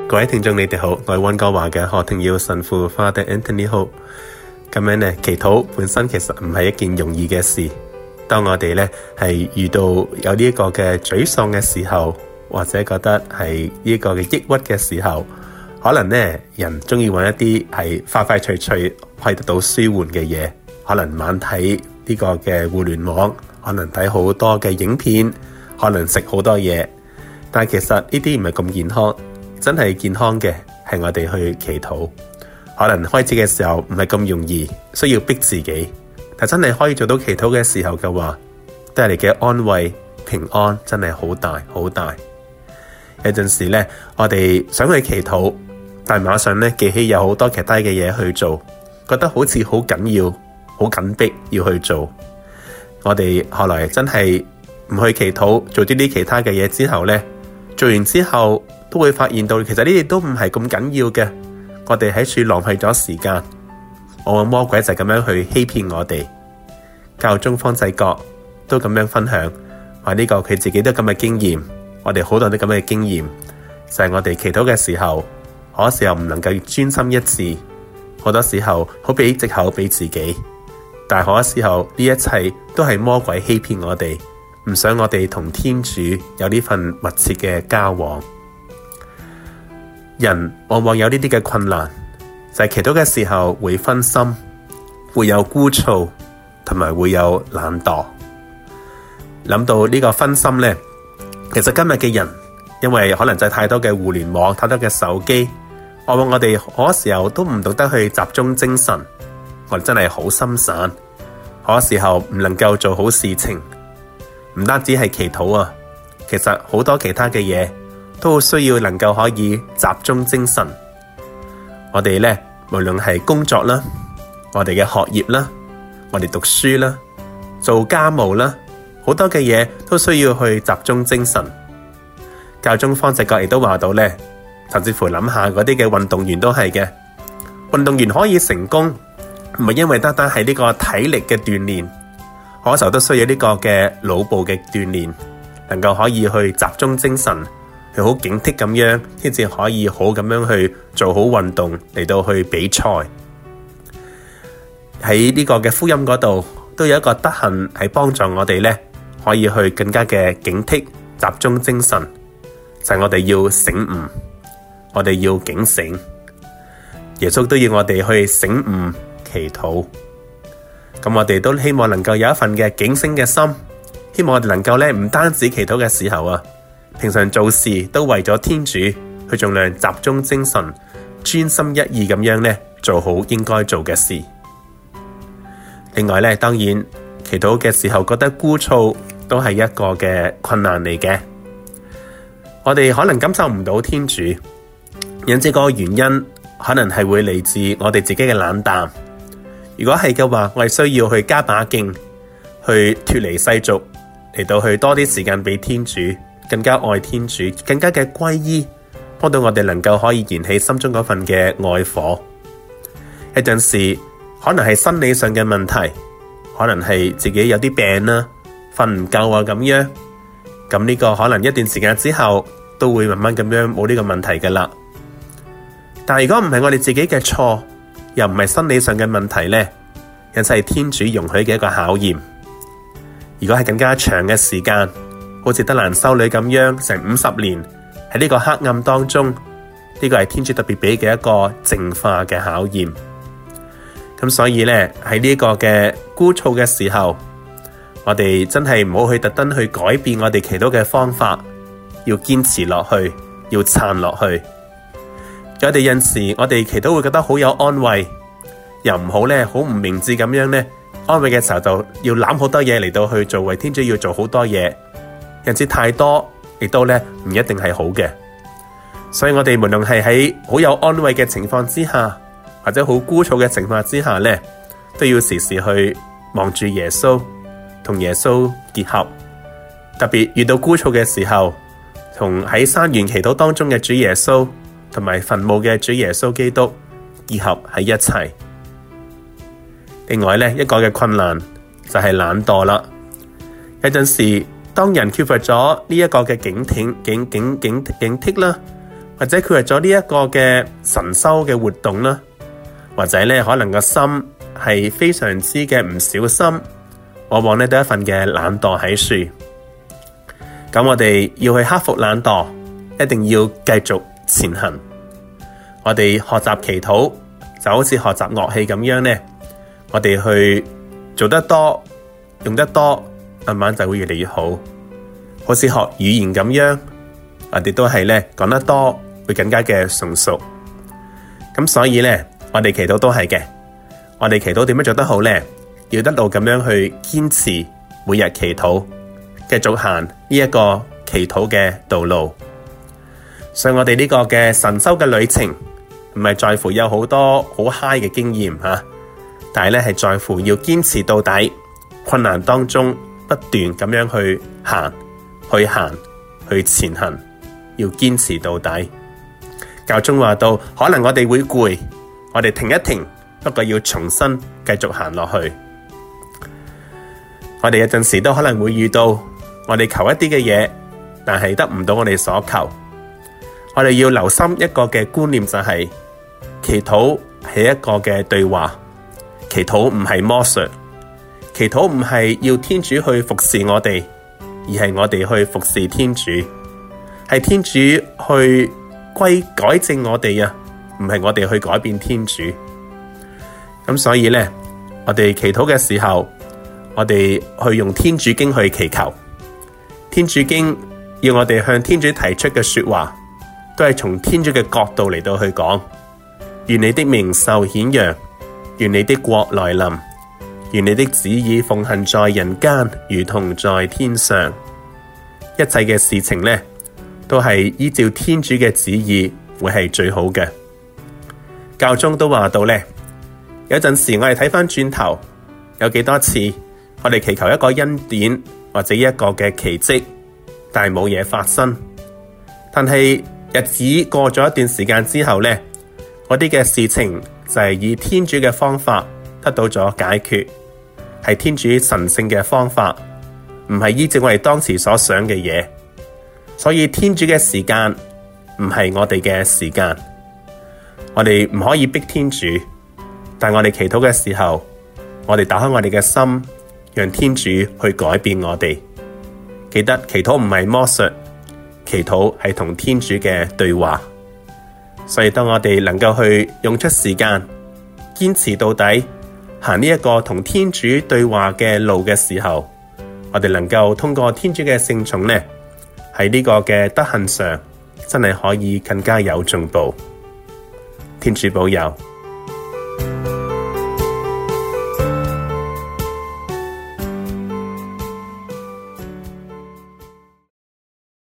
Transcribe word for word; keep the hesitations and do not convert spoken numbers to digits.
各位聽眾你哋好，我係溫哥華嘅何庭耀神父 Father Anthony Ho。咁樣咧，祈禱本身其實唔係一件容易嘅事。當我哋咧係遇到有呢一個嘅沮喪嘅時候，或者覺得係呢個嘅抑鬱嘅時候，可能咧人中意揾一啲係快快脆脆可以得到舒緩嘅嘢，可能晚睇呢個嘅互聯網，可能睇好多嘅影片，可能食好多嘢。但係其實呢啲唔係咁健康。真係健康嘅係我哋去祈禱，可能開始嘅時候唔係咁容易，需要逼自己，但真係可以做到祈禱嘅時候嘅話，帶嚟嘅安慰平安真係好大好大。有陣時呢，我哋想去祈禱，但馬上呢記起有好多其他嘅嘢去做，覺得好似好緊要好緊迫要去做。我哋後來真係唔去祈禱，做啲啲其他嘅嘢之後呢，做完之後都會發現到，其實呢啲都唔係咁緊要嘅。我哋喺處浪費咗時間，往往魔鬼就係咁樣去欺騙我哋。教宗方濟各都咁樣分享，話呢個佢自己都咁嘅經驗，我哋好多都咁嘅經驗，就係我哋祈禱嘅時候，好多時候唔能夠專心一致，好多時候好俾藉口俾自己，但係好多時候呢一切都係魔鬼欺騙我哋，唔想我哋同天主有呢份密切嘅交往。人往往有呢啲嘅困難，就係祈禱嘅時候會分心，會有枯燥，同埋會有懶惰。諗到呢個分心呢，其實今日嘅人因為可能就係太多嘅互聯網，太多嘅手機，往往我哋好多時候都唔懂得去集中精神，我哋真係好心散，好多時候唔能夠做好事情。唔單止係祈禱啊，其實好多其他嘅嘢都需要能夠可以集中精神。我哋呢，無論係工作啦，我哋嘅學業啦，我哋讀書啦，做家務啦，好多嘅嘢都需要去集中精神。教宗方濟各亦都話到呢，甚至乎諗下嗰啲嘅運動員都係嘅，運動員可以成功，唔係因為單單係呢個體力嘅鍛煉，好多時候都需要呢個嘅腦部嘅鍛煉，能夠可以去集中精神，佢好警惕咁樣，先至可以好咁樣去做好運動嚟到去比賽。喺呢個嘅福音嗰度都有一個德行係幫助我哋呢，可以去更加嘅警惕，集中精神，就係我哋要醒悟，我哋要警醒。耶穌都要我哋去醒悟祈禱。咁我哋都希望能夠有一份嘅警醒嘅心，希望我哋能夠呢，唔單止祈禱嘅時候啊，平常做事都為咗天主，去盡量集中精神，專心一意咁樣呢，做好應該做嘅事。另外呢，當然祈禱嘅時候覺得枯燥，都係一個嘅困難嚟嘅。我哋可能感受唔到天主，引致個原因可能係會嚟自我哋自己嘅冷淡。如果係嘅話，我哋需要去加把勁，去脫離世俗，嚟到去多啲時間俾天主，更加愛天主，更加嘅歸依，幫到我哋能夠可以燃起心中嗰份嘅愛火。有陣時可能係生理上嘅問題，可能係自己有啲病啦，瞓唔夠啊咁樣，咁呢個可能一段時間之後都會慢慢咁樣冇呢個問題噶啦。但係如果唔係我哋自己嘅錯，又唔係生理上嘅問題呢，因此係天主容許嘅一個考驗。如果係更加長嘅時間，好似德蘭修女咁樣成五十年喺呢個黑暗當中，呢個係天主特別俾嘅一個淨化嘅考驗。咁所以呢，喺呢個嘅枯燥嘅時候，我哋真係唔好去特登去改變我哋祈禱嘅方法，要堅持落去，要撐落去。我哋有陣時我哋祈禱會覺得好有安慰，又唔好呢，好唔明智咁樣呢，安慰嘅時候就要攬好多嘢嚟到去做，為天主要做好多嘢。有陣時太多亦都呢唔一定係好嘅。所以我哋無論係喺好有安慰嘅情況之下，或者好枯燥嘅情況之下呢，都要時時去望住耶穌，同耶穌結合。特別遇到枯燥嘅時候，同喺山園祈禱當中嘅主耶穌，同埋墳墓嘅主耶穌基督結合喺一齊。另外呢，一個嘅困難就係懶惰啦。有陣時當人缺乏咗呢一個嘅警惕、警警警警惕啦， 或者佢為咗呢一個嘅神修嘅活動啦，或者咧可能個心係非常之嘅唔小心，往往咧都有一份嘅懶惰喺處。咁我哋要去克服懶惰，一定要繼續前行。我哋學習祈禱就好似學習樂器咁樣咧，我哋去做得多，用得多，慢慢就會越嚟越好。好似學語言咁樣，我哋都係咧講得多，會更加嘅純熟。咁所以咧，我哋祈禱都係嘅。我哋祈禱點樣做得好咧？要一路咁樣去堅持，每日祈禱，繼續行呢一個祈禱嘅道路。所以我哋呢個嘅神修嘅旅程，唔係在乎有好多好 high 嘅經驗吓，但係咧係在乎要堅持到底，困難當中不斷咁樣去行，去行，去前行，要堅持到底。教宗話到，可能我哋會攰，我哋停一停，不過要重新繼續行落去。我哋有陣時都可能會遇到，我哋求一啲嘅嘢，但係得唔到我哋所求。我哋要留心一個嘅觀念，就係祈禱係一個嘅對話，祈禱唔係魔術，祈禱唔係要天主去服侍我哋，而係我哋去服侍天主，係天主去歸改正我哋啊，唔係我哋去改變天主。咁所以咧，我哋祈禱嘅時候，我哋去用天主經去祈求。天主經要我哋向天主提出嘅說話，都係從天主嘅角度嚟到去講。願你的名受顯揚，願你的國來臨，願你的旨意奉行在人間，如同在天上。一切嘅事情呢，都係依照天主嘅旨意，會係最好嘅。教宗都話到呢，有陣時我哋睇翻轉頭，有幾多次我哋祈求一個恩典或者一個嘅奇蹟，但係冇嘢發生。但係日子過咗一段時間之後呢，嗰啲嘅事情就係以天主嘅方法得到咗解決，係天主神聖嘅方法，唔係依照我哋當時所想嘅嘢。所以天主嘅時間唔係我哋嘅時間，我哋唔可以逼天主，但我哋祈禱嘅時候，我哋打開我哋嘅心，讓天主去改變我哋。記得祈禱唔係魔術，祈禱係同天主嘅對話。所以當我哋能夠去用出時間，堅持到底，行呢一個同天主對話嘅路嘅時候，我哋能夠通過天主嘅聖寵呢，喺呢個嘅德行上，真係可以更加有進步。天主保佑。